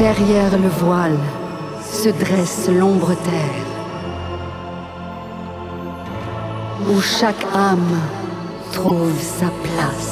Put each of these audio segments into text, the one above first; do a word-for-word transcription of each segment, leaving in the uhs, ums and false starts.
Derrière le voile se dresse l'ombre-terre, où chaque âme trouve sa place.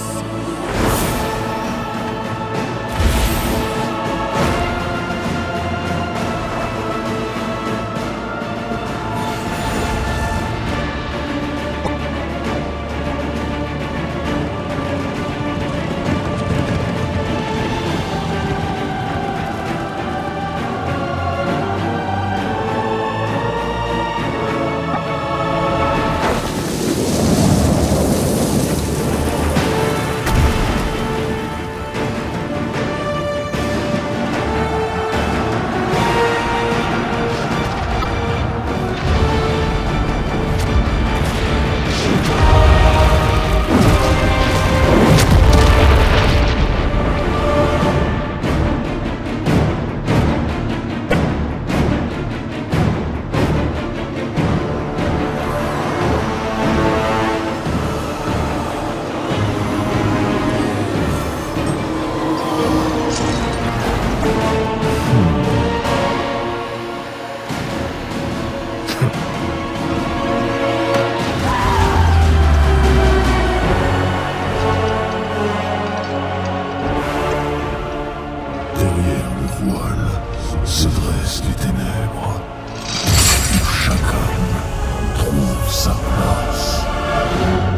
Derrière le voile se dressent les ténèbres, où chaque âme trouve sa place.